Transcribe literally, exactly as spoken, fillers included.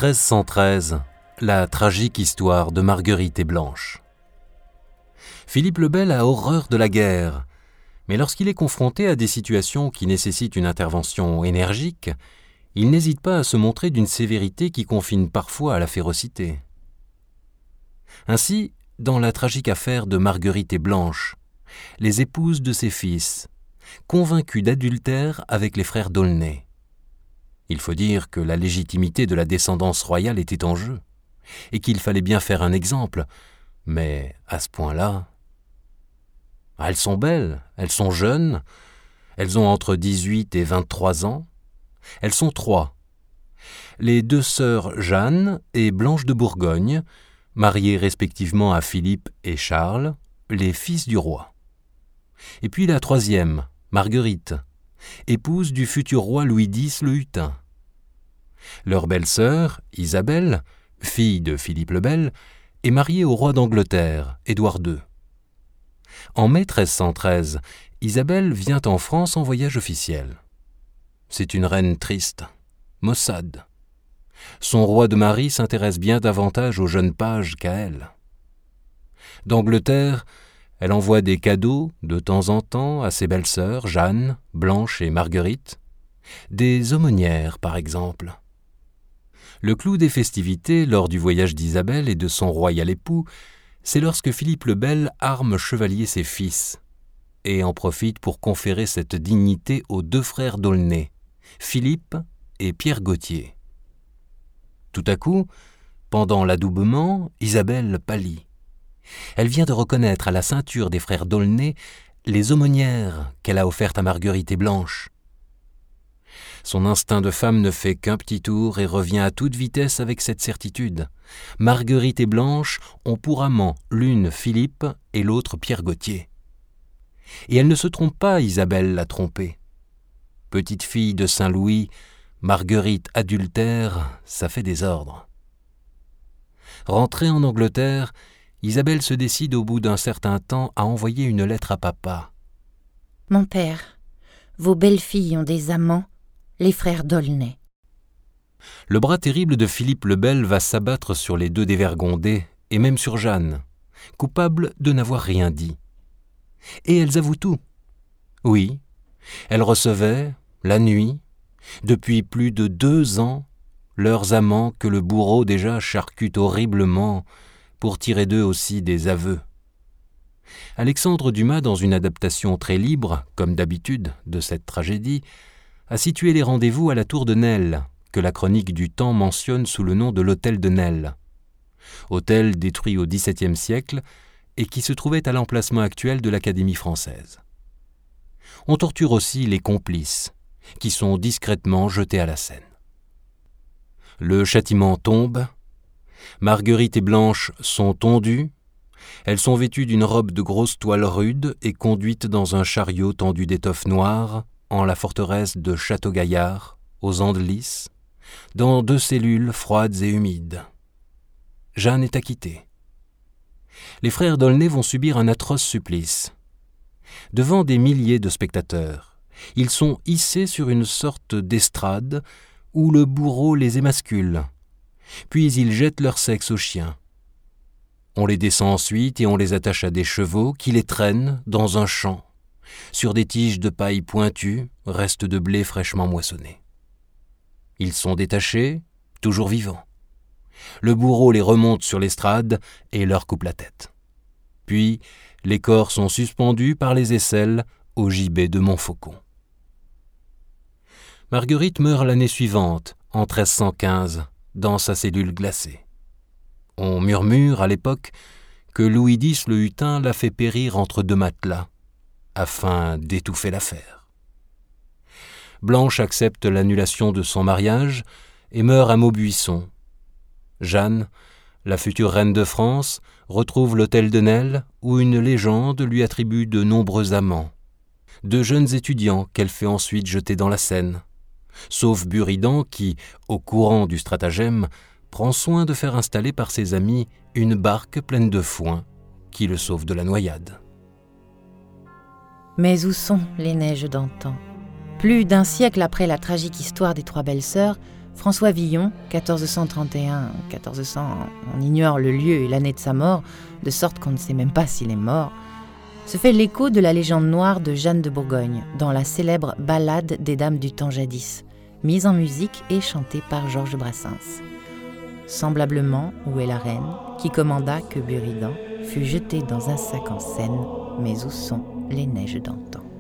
treize cent treize, la tragique histoire de Marguerite et Blanche. Philippe le Bel a horreur de la guerre, mais lorsqu'il est confronté à des situations qui nécessitent une intervention énergique, il n'hésite pas à se montrer d'une sévérité qui confine parfois à la férocité. Ainsi, dans la tragique affaire de Marguerite et Blanche, les épouses de ses fils, convaincues d'adultère avec les frères d'Aulnay. Il faut dire que la légitimité de la descendance royale était en jeu, et qu'il fallait bien faire un exemple, mais à ce point-là... Elles sont belles, elles sont jeunes, elles ont entre dix-huit et vingt-trois ans, elles sont trois. Les deux sœurs Jeanne et Blanche de Bourgogne, mariées respectivement à Philippe et Charles, les fils du roi. Et puis la troisième, Marguerite, épouse du futur roi Louis dix le Hutin. Leur belle-sœur, Isabelle, fille de Philippe le Bel, est mariée au roi d'Angleterre, Édouard deux. En mai treize cent treize, Isabelle vient en France en voyage officiel. C'est une reine triste, maussade. Son roi de mari s'intéresse bien davantage aux jeunes pages qu'à elle. D'Angleterre, elle envoie des cadeaux de temps en temps à ses belles-sœurs, Jeanne, Blanche et Marguerite, des aumônières par exemple. Le clou des festivités lors du voyage d'Isabelle et de son royal époux, c'est lorsque Philippe le Bel arme chevalier ses fils et en profite pour conférer cette dignité aux deux frères d'Aulnay, Philippe et Pierre Gauthier. Tout à coup, pendant l'adoubement, Isabelle pâlit. Elle vient de reconnaître à la ceinture des frères d'Aulnay les aumônières qu'elle a offertes à Marguerite et Blanche. Son instinct de femme ne fait qu'un petit tour et revient à toute vitesse avec cette certitude. Marguerite et Blanche ont pour amant l'une Philippe et l'autre Pierre Gauthier. Et elle ne se trompe pas, Isabelle l'a trompée. Petite fille de Saint-Louis, Marguerite adultère, ça fait désordre. Rentrée en Angleterre, Isabelle se décide au bout d'un certain temps à envoyer une lettre à papa. « Mon père, vos belles-filles ont des amants, les frères d'Aulnay. » Le bras terrible de Philippe le Bel va s'abattre sur les deux dévergondés, et même sur Jeanne, coupable de n'avoir rien dit. Et elles avouent tout. Oui, elles recevaient, la nuit, depuis plus de deux ans, leurs amants que le bourreau déjà charcute horriblement pour tirer d'eux aussi des aveux. Alexandre Dumas, dans une adaptation très libre, comme d'habitude, de cette tragédie, a situé les rendez-vous à la tour de Nesle, que la chronique du Temps mentionne sous le nom de l'hôtel de Nesle. Hôtel détruit au dix-septième siècle et qui se trouvait à l'emplacement actuel de l'Académie française. On torture aussi les complices, qui sont discrètement jetés à la Seine. Le châtiment tombe, Marguerite et Blanche sont tondues, elles sont vêtues d'une robe de grosse toile rude et conduites dans un chariot tendu d'étoffe noire en la forteresse de Château-Gaillard, aux Andelys, dans deux cellules froides et humides. Jeanne est acquittée. Les frères d'Aulnay vont subir un atroce supplice. Devant des milliers de spectateurs, ils sont hissés sur une sorte d'estrade où le bourreau les émascule, puis ils jettent leur sexe aux chiens. On les descend ensuite et on les attache à des chevaux qui les traînent dans un champ, sur des tiges de paille pointues, restes de blé fraîchement moissonnés. Ils sont détachés, toujours vivants. Le bourreau les remonte sur l'estrade et leur coupe la tête. Puis, les corps sont suspendus par les aisselles au gibet de Montfaucon. Marguerite meurt l'année suivante, en treize cent quinze, dans sa cellule glacée. On murmure à l'époque que Louis dix le Hutin l'a fait périr entre deux matelas, afin d'étouffer l'affaire. Blanche accepte l'annulation de son mariage et meurt à Maubuisson. Jeanne, la future reine de France, retrouve l'hôtel de Nesle où une légende lui attribue de nombreux amants, de jeunes étudiants qu'elle fait ensuite jeter dans la Seine, sauf Buridan qui, au courant du stratagème, prend soin de faire installer par ses amis une barque pleine de foin qui le sauve de la noyade. Mais où sont les neiges d'antan ? Plus d'un siècle après la tragique histoire des trois belles-sœurs, François Villon, quatorze cent trente et un quatorze cents, on ignore le lieu et l'année de sa mort, de sorte qu'on ne sait même pas s'il est mort, se fait l'écho de la légende noire de Jeanne de Bourgogne dans la célèbre Ballade des Dames du temps jadis, mise en musique et chantée par Georges Brassens. Semblablement, où est la reine, qui commanda que Buridan fût jeté dans un sac en Seine, mais où sont les neiges d'antan.